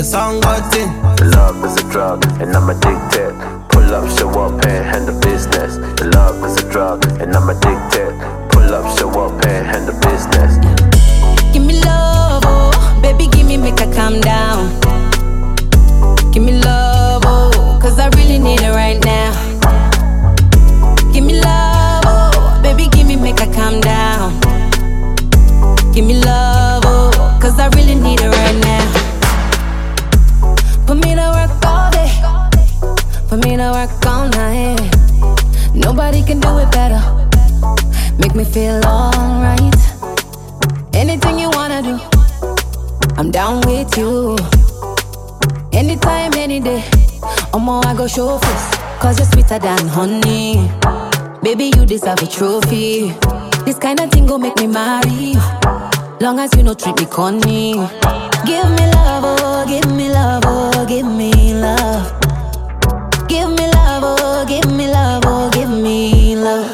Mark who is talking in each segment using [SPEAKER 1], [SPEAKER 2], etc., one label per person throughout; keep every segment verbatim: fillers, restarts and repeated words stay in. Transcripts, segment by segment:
[SPEAKER 1] song got in.
[SPEAKER 2] Love is a drug, and I'm addicted. Pull up, show up, and handle business. Love is a drug, and I'm addicted. Pull up, show up, and handle business.
[SPEAKER 3] Give me love, oh, baby, give me, make her calm down. Give me love, oh, cause I really need it right now. Give me love, oh, baby, give me, make her calm down. Give me love, oh, cause I really need it right now. Put me to work all day, put me to work all night. Nobody can do it better, make me feel alright. Anything you wanna do, I'm down with you. Anytime, any day, omo, I go show face, cause you're sweeter than honey. Baby, you deserve a trophy. This kind of thing go make me marry you, long as you no treat me corny. Give me love, oh, give me love, oh, give me love. Give me love, oh, give me love, oh, give me love.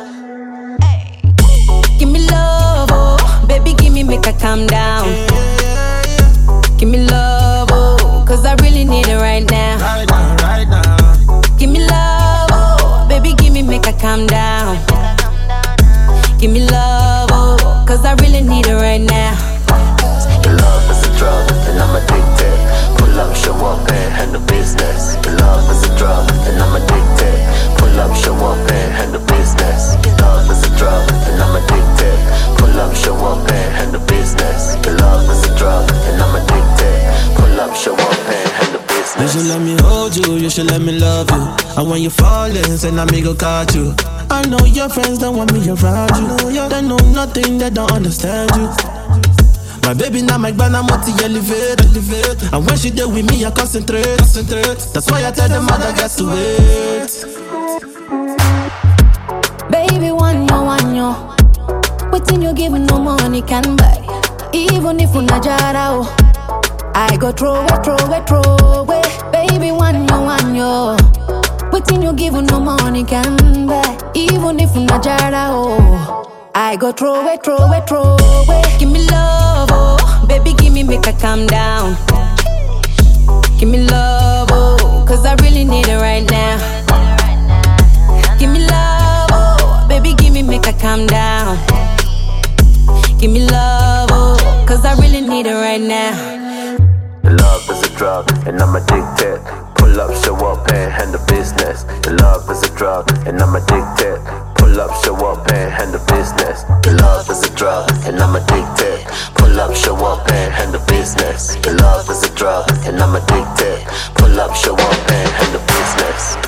[SPEAKER 3] Give me love, oh, baby, give me, make her calm down. Give me love, oh, cause I really need it right now.
[SPEAKER 1] Right now, right now.
[SPEAKER 3] Give me love, oh, baby, give me, make her calm down. Give me love, oh, cause I really need it right now.
[SPEAKER 2] Love is a drug, and I'm addicted. Pull up, show up, and handle business. Love is a drug, and I'm addicted. Pull up, show up, and handle business. Love is a drug, and I'm addicted. Pull up, show up, and handle business. Love is a drug, and I'm addicted. Pull up, show up, and handle business.
[SPEAKER 1] You should let me hold you, you should let me love you. And when you falling, say I me go catch you. I know your friends don't want me around you. They know nothing, they don't understand you. My baby now my banana multi elevate, elevate. And when she there with me, I concentrate, concentrate. That's why I tell them mother gets to wait.
[SPEAKER 3] Baby, one yo, one yo. Waiting you give me no money can buy. Even if you na jara, oh, I go throw it, throw it, throw it. Baby, one yo, one yo. Waiting you give me no money can buy. Even if you na jara, oh, I go throw it, throw it, throw it. Give me love, oh, baby, give me, make her calm down. Give me love, oh, cause I really need it right now. Give me love, oh, baby, give me, make her calm down. Give me love, oh, cause I really need it right now.
[SPEAKER 2] Love is a drug, and I'm addicted. Pull up, show up, and handle business. Love is a drug, and I'm addicted. Pull up, show up, and handle business. Love is a drug, and I'm addicted. Pull up, show up, and handle business. Love is a drug, and I'm addicted. Pull up, show up, and handle business.